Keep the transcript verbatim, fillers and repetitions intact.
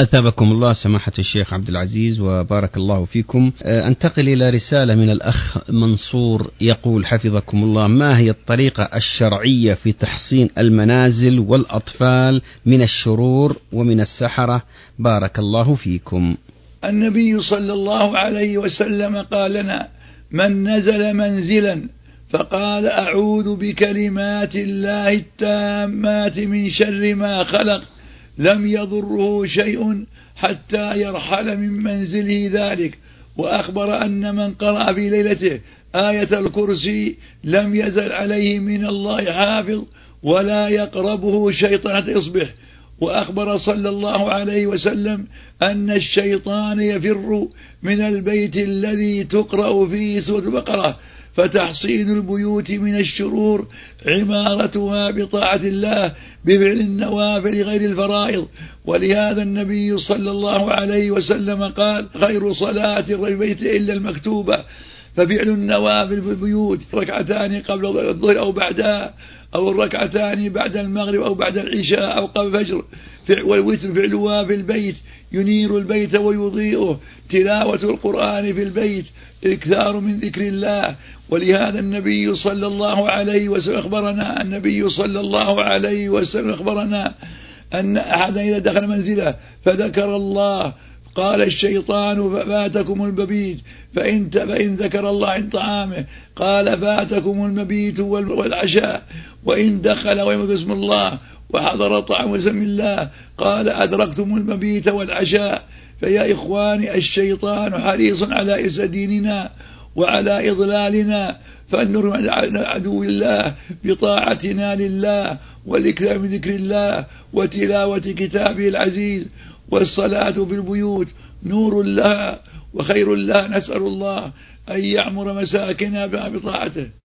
أثابكم الله سماحة الشيخ عبد العزيز وبارك الله فيكم. أنتقل إلى رسالة من الأخ منصور يقول حفظكم الله: ما هي الطريقة الشرعية في تحصين المنازل والأطفال من الشرور ومن السحرة؟ بارك الله فيكم. النبي صلى الله عليه وسلم قال لنا: من نزل منزلا فقال أعوذ بكلمات الله التامات من شر ما خلق لم يضره شيء حتى يرحل من منزله ذلك. وأخبر أن من قرأ في ليلته آية الكرسي لم يزل عليه من الله حافظ ولا يقربه شيطان حتى يصبح. وأخبر صلى الله عليه وسلم أن الشيطان يفر من البيت الذي تقرأ فيه سورة البقرة، فتحصين البيوت من الشرور عمارتها بطاعة الله بفعل النوافل غير الفرائض. ولهذا النبي صلى الله عليه وسلم قال: خير صلاة البيت إلا المكتوبة. ففعل النوافل في البيوت ركعتان قبل الظهر أو بعدها، أو الركعتان بعد المغرب أو بعد العشاء أو قبل الفجر. والوتر فعلها في البيت ينير البيت ويضيئه. تلاوة القرآن في البيت، إكثار من ذكر الله. ولهذا النبي صلى الله عليه وسلم أخبرنا النبي صلى الله عليه وسلم أخبرنا أن أحدا إذا دخل منزله فذكر الله قال الشيطان فاتكم المبيت، فإن, فإن ذكر الله عند طعامه قال فاتكم المبيت والعشاء، وإن دخل ويذكر اسم الله وحضر طعام وسم الله قال أدركتم المبيت والعشاء. فيا إخواني، الشيطان حريص على إفساد ديننا وعلى إضلالنا، فلنرم عدو الله بطاعتنا لله والإكثار من ذكر الله وتلاوة كتابه العزيز والصلاة في البيوت نور لها وخير لها. نسأل الله أن يعمر مساكنها بطاعته.